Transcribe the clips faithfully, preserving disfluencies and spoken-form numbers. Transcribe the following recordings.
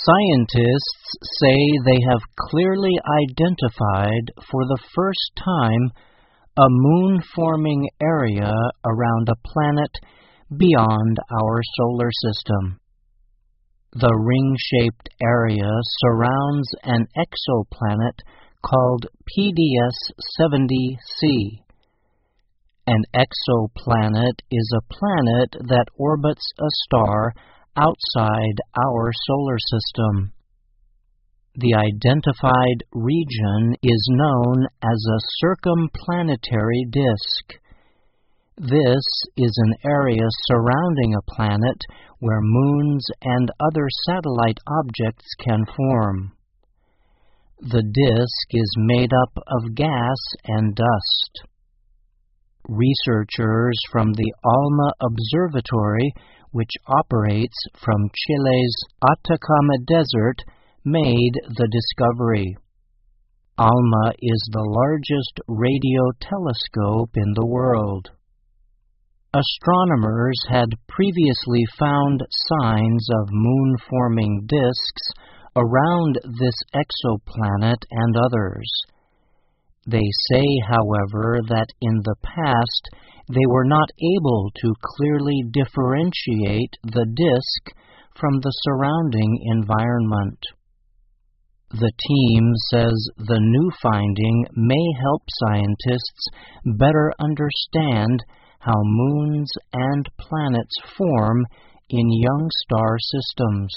Scientists say they have clearly identified for the first time a moon-forming area around a planet beyond our solar system. The ring-shaped area surrounds an exoplanet called P D S seventy c. An exoplanet is a planet that orbits a star outside our solar system. The identified region is known as a circumplanetary disk. This is an area surrounding a planet where moons and other satellite objects can form. The disk is made up of gas and dust. Researchers from the ALMA Observatory, which operates from Chile's Atacama Desert, made the discovery. ALMA is the largest radio telescope in the world. Astronomers had previously found signs of moon-forming disks around this exoplanet and others. They say, however, that in the past they were not able to clearly differentiate the disk from the surrounding environment. The team says the new finding may help scientists better understand how moons and planets form in young star systems.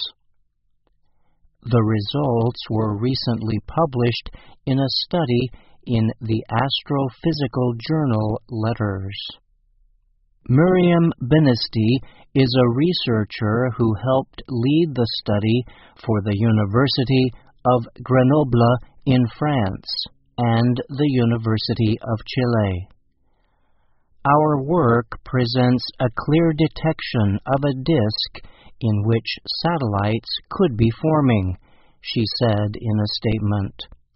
The results were recently published in a study in the Astrophysical Journal Letters. Miriam Benesty is a researcher who helped lead the study for the University of Grenoble in France and the University of Chile. Our work presents a clear detection of a disk in which satellites could be forming, she said in a statement.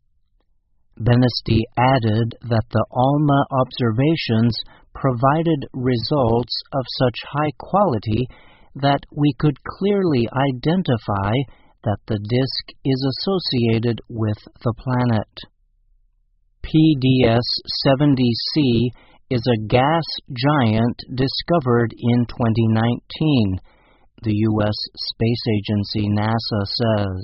Benesty added that the ALMA observations provided results of such high quality that we could clearly identify that the disk is associated with the planet. P D S seventy c is a gas giant discovered in twenty nineteen, the U S Space Agency NASA says.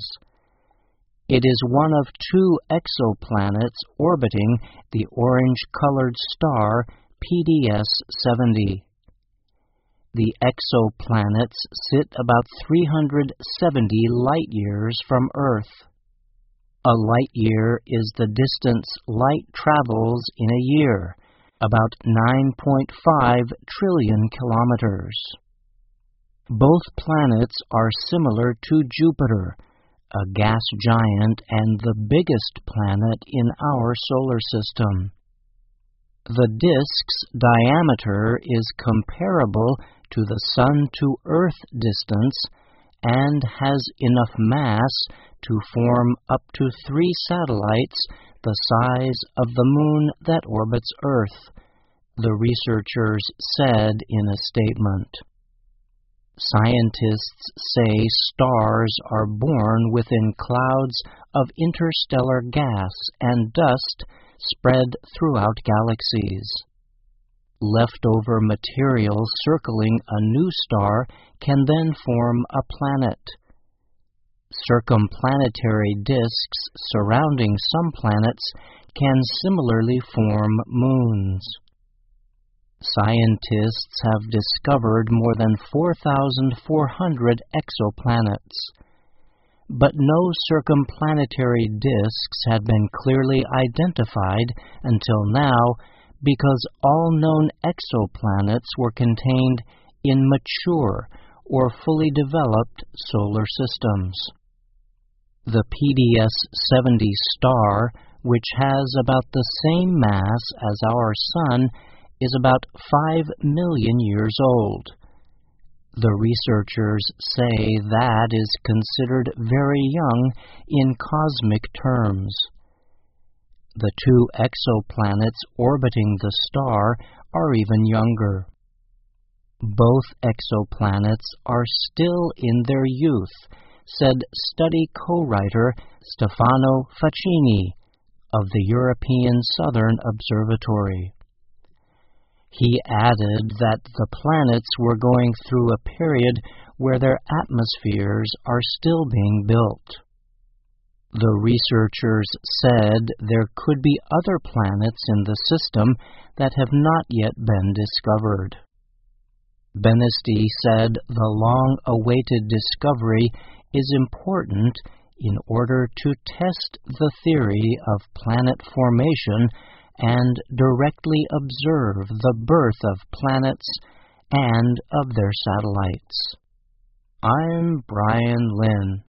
It is one of two exoplanets orbiting the orange-colored star P D S seventy. The exoplanets sit about three hundred seventy light-years from Earth. A light-year is the distance light travels in a year, about nine point five trillion kilometers. Both planets are similar to Jupiter, a gas giant and the biggest planet in our solar system. The disk's diameter is comparable to the Sun-to-Earth distance and has enough mass to form up to three satellites the size of the moon that orbits Earth, the researchers said in a statement. Scientists say stars are born within clouds of interstellar gas and dust spread throughout galaxies. Leftover material circling a new star can then form a planet. Circumplanetary disks surrounding some planets can similarly form moons. Scientists have discovered more than four thousand four hundred exoplanets, but no circumplanetary disks had been clearly identified until now because all known exoplanets were contained in mature or fully developed solar systems. The P D S seventy star, which has about the same mass as our Sun, is about five million years old. The researchers say that is considered very young in cosmic terms. The two exoplanets orbiting the star are even younger. Both exoplanets are still in their youth, said study co-writer Stefano Facchini of the European Southern Observatory. He added that the planets were going through a period where their atmospheres are still being built. The researchers said there could be other planets in the system that have not yet been discovered. Benesti said the long-awaited discovery is important in order to test the theory of planet formation and directly observe the birth of planets and of their satellites. I'm Brian Lynn.